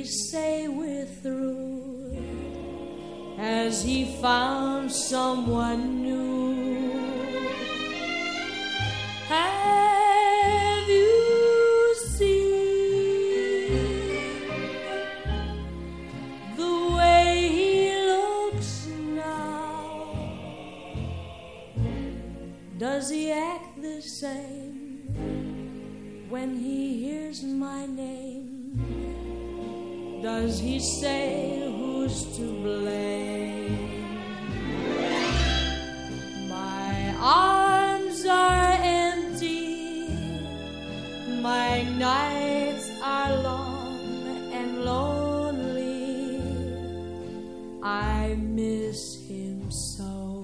say we're through? Has he found someone new? Have you seen the way he looks now? Does he act the same when he hears my name? Does he say who's to blame? My arms are empty, my nights are long and lonely. I miss him so.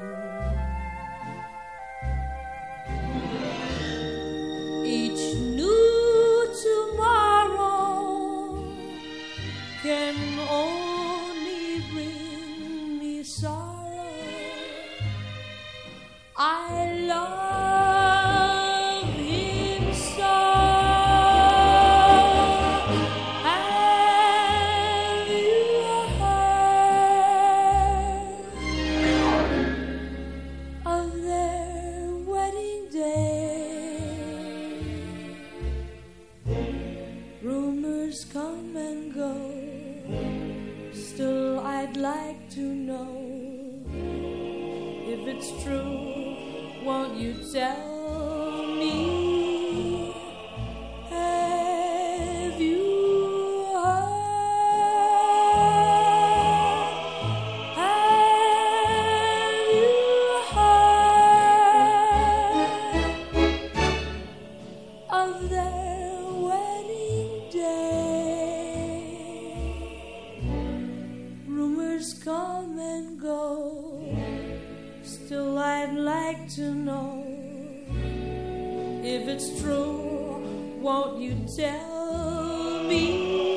Each new tomorrow can only bring me sorrow. I love him so. Have you heard of their wedding day? Rumors come and go, still I'd like to know if it's true. Won't you tell me? Have you heard? Have you heard of their wedding day? Rumors come and go, still I'd like to know if it's true. Won't you tell me?